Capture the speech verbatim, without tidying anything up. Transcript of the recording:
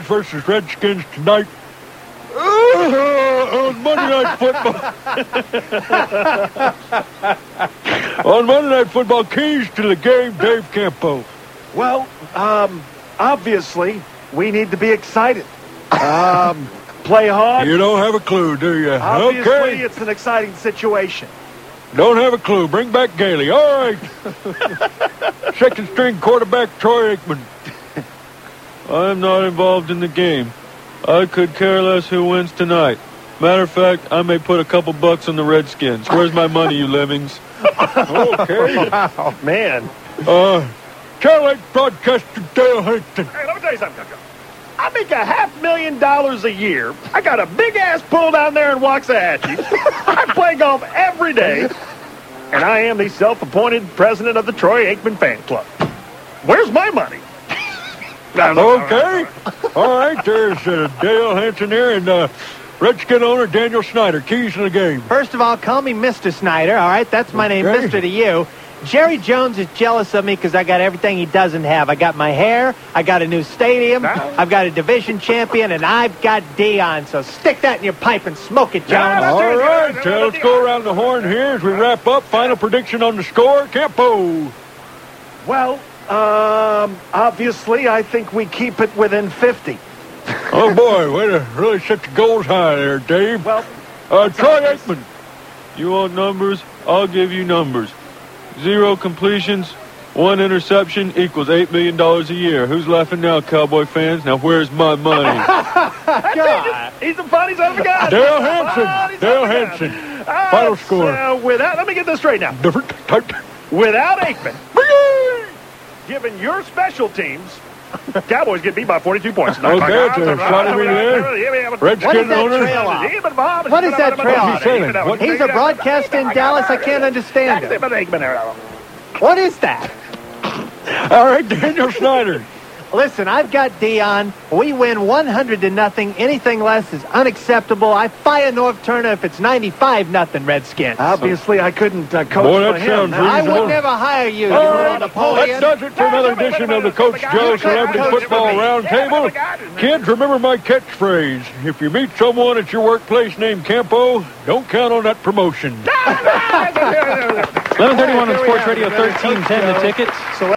versus Redskins tonight. Uh, on Monday Night Football. On Monday Night Football, keys to the game, Dave Campo. Well, um, obviously, we need to be excited. Um, play hard. You don't have a clue, do you? Obviously, okay. It's an exciting situation. Don't have a clue. Bring back Gailey. All right. Second string quarterback Troy Aikman. I'm not involved in the game. I could care less who wins tonight. Matter of fact, I may put a couple bucks on the Redskins. Where's my money, you livings? Okay. Wow, man. Uh, Channel eight broadcaster Dale Hampton. Hey, let me tell you something, Coco. I make a half million dollars a year. I got a big-ass pool down there in Waxahachie. I play golf every day. And I am the self-appointed president of the Troy Aikman fan club. Where's my money? Okay. All right, there's uh, Dale Hansen here and uh, Redskin owner Daniel Snyder. Keys to the game. First of all, call me Mister Snyder, all right? That's my name, Okay. Mister to you. Jerry Jones is jealous of me because I got everything he doesn't have. I got my hair, I got a new stadium, I've got a division champion, and I've got Dion. So stick that in your pipe and smoke it, Jones. All right, uh, let's go around the horn here as we wrap up. Final prediction on the score, Campo. Well, um, obviously, I think we keep it within fifty. Oh, boy, way to really set the goals high there, Dave. Well, uh, Troy Aikman. You want numbers? I'll give you numbers. Zero completions, one interception equals eight million dollars a year. Who's laughing now, Cowboy fans? Now, where's my money? God. He's a funny son of a gun. Dale Hansen. Dale Hansen. Uh, Final score. Uh, without, let me get this straight now. Different type. Without Aikman, given your special teams, Cowboys get beat by forty-two points. Okay, it's a shot me there. Redskin owner. What is that trail off? What's he saying? What- He's a broadcaster in Dallas. I can't understand him. What is that? All right, Daniel Snyder. Listen, I've got Dion. We win one hundred to nothing. Anything less is unacceptable. I fire North Turner if it's ninety-five nothing, Redskins. Obviously, I couldn't uh, coach Boy, that for him. sounds I reasonable. would never hire you. You All little right, Napoleon. that does it for another edition of the Coach Joe Celebrity Coach Football for me. Roundtable. Kids, remember my catchphrase. If you meet someone at your workplace named Campo, don't count on that promotion. eleven thirty-one on Sports Radio thirteen ten, the tickets.